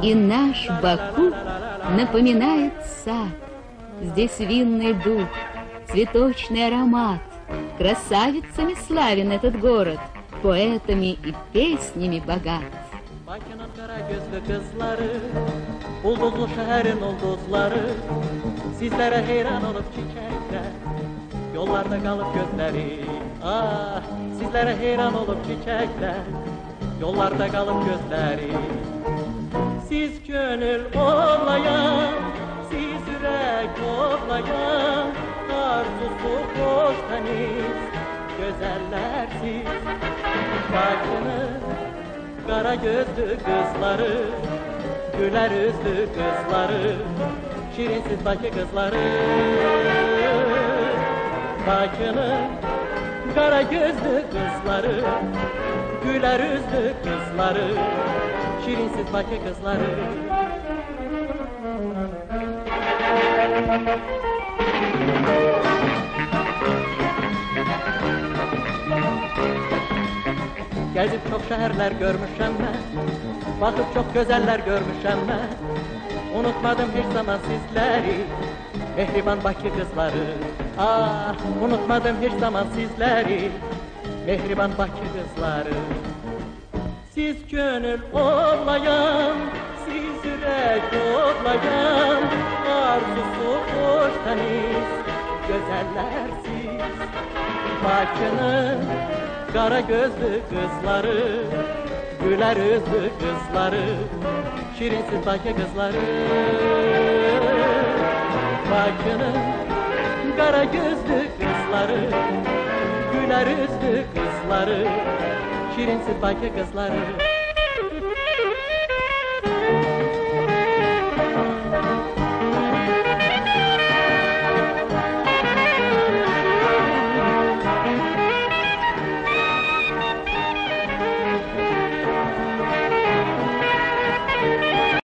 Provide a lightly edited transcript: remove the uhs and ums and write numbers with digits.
И наш Баку напоминает сад. Здесь винный дух, цветочный аромат. Красавицами славен этот город, поэтами и pеснями богат. Bakı'nın kara gözlü kızları, ulduzlu şehrin ulduzları, sizlere heyran olup çiçekler, yollarda kalıp gözleri. Ah, sizlere heyran olup çiçekler, yollarda kalıp gözleri. Siz gönül ovlayan, siz yürek ovlayan, arzusu hoş temiz, güzeller siz. Bakı'nın kara gözlü kızları, güler yüzlü kızları, şirinsiz Bakı kızları. Bakı'nın kara gözlü kızları, güler yüzlü kızları, şirinsiz Bakı kızları. Gezip çok şehirler görmüşem ben, bakıp çok güzeller görmüşem ben. Unutmadım hiç zaman sizleri, mehriban Bakı kızları. Ah, unutmadım hiç zaman sizleri, mehriban Bakı kızları. Siz gönül ovlayan, siz yürek ovlayan, arzusu hoş temiz, güzeller siz. Bakı'nın kara gözlü kızları, güler yüzlü kızları, şirinsiz Bakı kızları. Bakı'nın kara gözlü kızları, güler yüzlü kızları, şirinsiz Bakı kızları.